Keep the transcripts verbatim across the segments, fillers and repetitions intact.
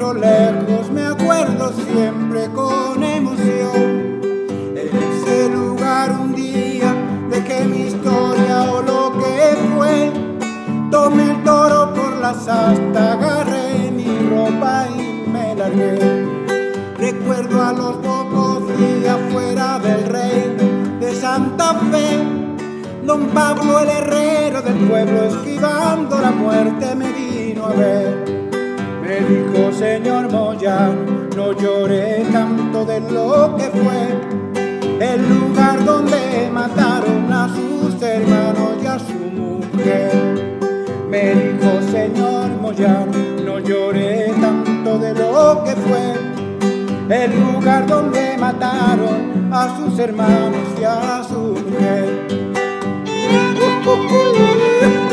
miro lejos me acuerdo siempre con emoción. En ese lugar un día dejé mi historia o lo que fue. Tomé el toro por las astas, agarré mi ropa y me largué. Recuerdo a los pocos días fuera del reino de Santa Fe, don Pablo el herrero del pueblo, esquivando la muerte, me vino a ver. Me dijo: señor Moyano, no lloré tanto de lo que fue el lugar donde mataron a sus hermanos y a su mujer. Me dijo: señor Moyano, no lloré tanto de lo que fue el lugar donde mataron a sus hermanos y a su mujer. Uh, uh, uh.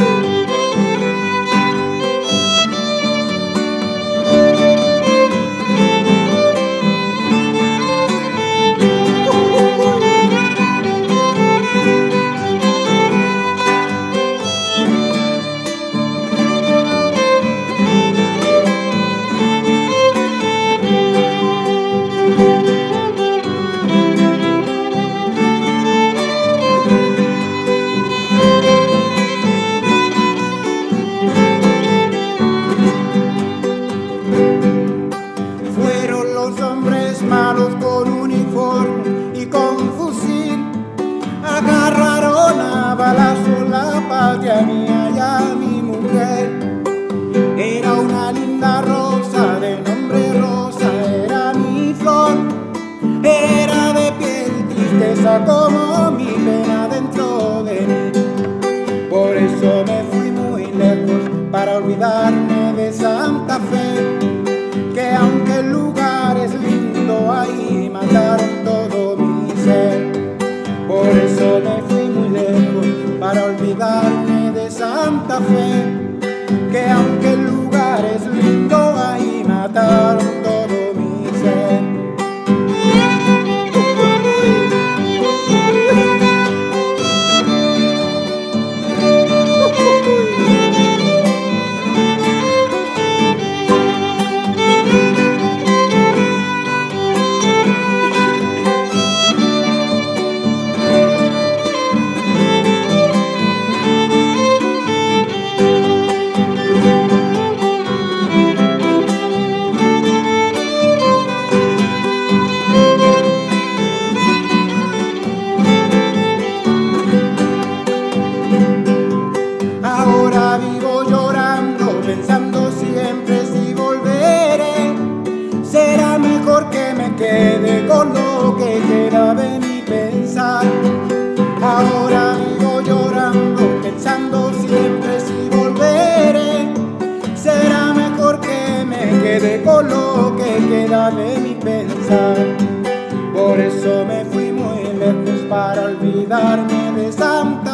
Malos con uniforme y con fusil, agarraron a balazo la patria mía y a mi mujer. Era una linda rosa de nombre Rosa, era mi flor. Era de piel tristeza como mi pena dentro de mí. Por eso me fui muy lejos para olvidarme de Santa Fe, que aunque el lugar es lindo, ahí mataron todo mi ser. Por eso me fui muy lejos para olvidarme de Santa Fe, que aunque el lugar es lindo, ahí mataron todo mi ser. Ahora vivo llorando, pensando siempre si volveré. Será mejor que me quede con lo que queda de mi pensar. Ahora vivo llorando, pensando siempre si volveré. Será mejor que me quede con lo que queda de mi pensar. Por eso me fui muy lejos para olvidarme de Santa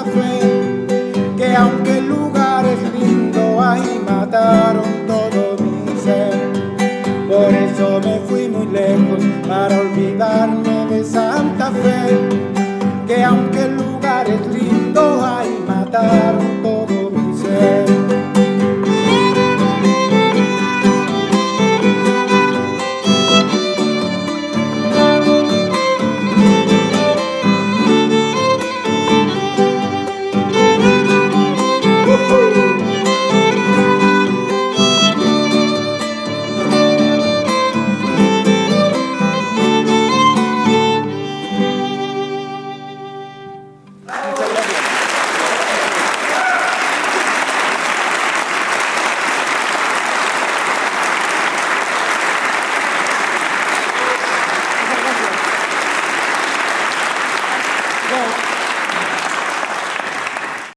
Fe, que aunque el lugar es lindo, ahí mataron todo mi ser. Por eso me fui muy lejos para olvidarme de Santa Fe, que aunque el lugar es lindo, ahí mataron todo mi ser. Go.